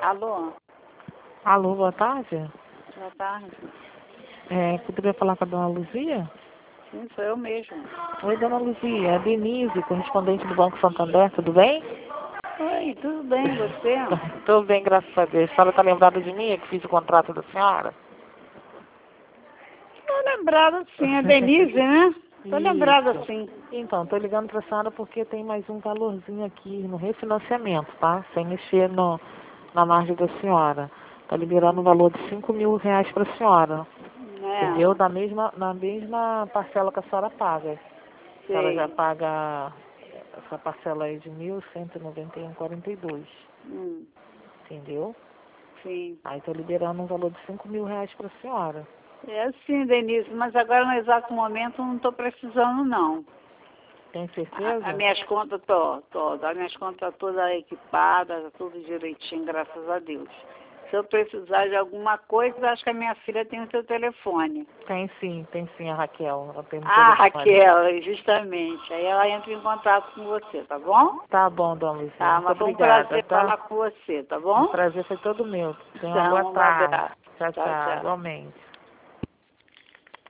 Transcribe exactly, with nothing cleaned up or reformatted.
Alô? Alô, boa tarde. Boa tarde. É, poderia falar com a dona Luzia? Sim, sou eu mesmo. Oi, dona Luzia, é a Denise, correspondente do Banco Santander, tudo bem? Oi, tudo bem, você? Tudo bem, graças a Deus. A senhora está lembrada de mim, que fiz o contrato da senhora? Tô lembrada sim, a Denise, né? Tô lembrada Isso. sim. Então, estou ligando para a senhora porque tem mais um valorzinho aqui no refinanciamento, tá? Sem mexer no, na margem da senhora. Está liberando um valor de cinco mil reais para a senhora. Entendeu? É, Na mesma, na mesma parcela que a senhora paga. A senhora já sei. paga essa parcela aí de mil cento e noventa e um vírgula quarenta e dois. Hum, Entendeu? sim. Aí estou liberando um valor de cinco mil reais para a senhora. É sim, Denise, mas agora no exato momento não estou precisando não. Tem A- certeza? As minhas contas tô, tô, as minhas contas todas equipadas, tudo direitinho, graças a Deus. Se eu precisar de alguma coisa, acho que a minha filha tem o seu telefone. Tem sim, tem sim a Raquel. Ela tem no Ah, telefone. Raquel, justamente. Aí ela entra em contato com você, tá bom? Tá bom, dona Luzia. Tá, Muito mas foi um obrigada, prazer tá? falar com você, tá O bom? prazer foi todo meu. Tenha uma boa Então, um tarde. abraço. Tchau, Tchau, tchau. tchau. Igualmente.